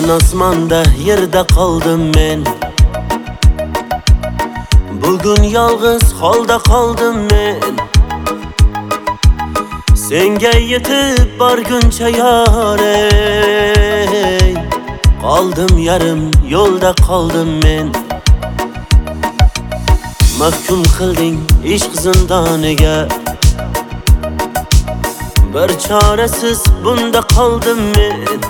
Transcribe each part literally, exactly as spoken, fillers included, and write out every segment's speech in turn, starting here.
Bugun osmonda yerda qoldim men. Bugun yolg'iz holda qoldim men. Senga yetib borguncha yorey, qoldim yarim yo'lda qoldim men. Mahkum qilding ishq zindoniga, bir chorasiz bunda qoldim men.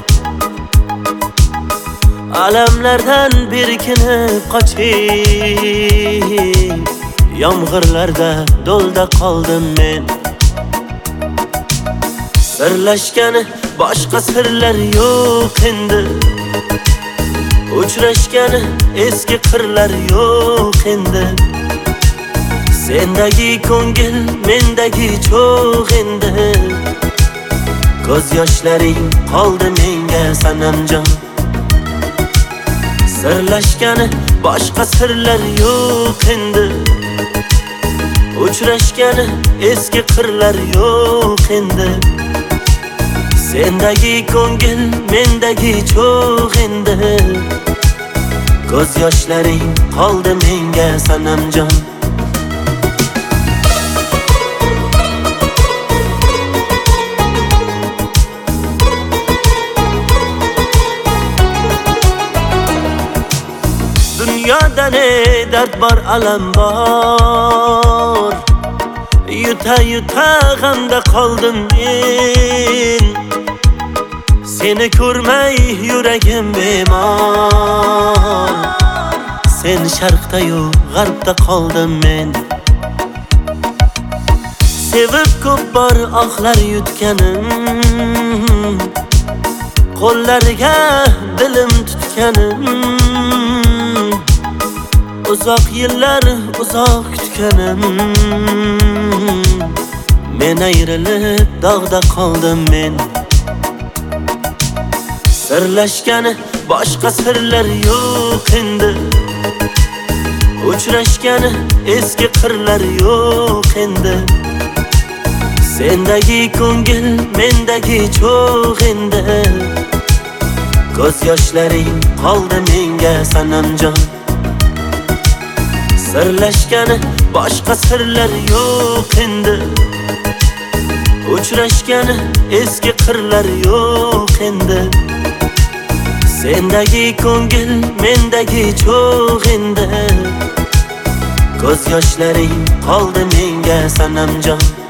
Alamlardan berkinib qochib, yomg'irlarda do'lda qoldim men. Sirlashgani boshqa sirlar yo'q endi, uchrashgani eski qirlar yo'q endi. Sendagi ko'ngil mendagi cho'g' endi, ko'z yoshlaring qoldi menga sanamjon. Sirlashgani boshqa sirlar yo'q endi, uchrashgani eski qirlar yo'q endi. Sendagi ko'ngil mendagi cho'g' endi, ko'z yoshlaring qoldi menga sanamjon. Dunyoda ne dard bor, alam bor, yuta yuta g'amda qoldim men. Seni ko'rmay yuragim bemor, sen sharqda yu g'arbda qoldim men. Sevib ko'p bor oqlar yutganim, qo'llariga dilim tutganim. Uzoq yillar uzoq kutganim, men ayrilib dog'da qoldim men. Sirlashgani boshqa sirlar yo'q endi, uchrashgani eski qirlar yo'q endi. Sendagi ko'ngil mendagi cho'g' endi, ko'z yoshlaring qoldi menga sanamjon. Sirlashgani boshqa sirlar yo'q endi, uchrashgani eski qirlar yo'q endi. Sendagi ko'ngil mendagi cho'g' endi, ko'z yoshlaring qoldi menga sanamjon.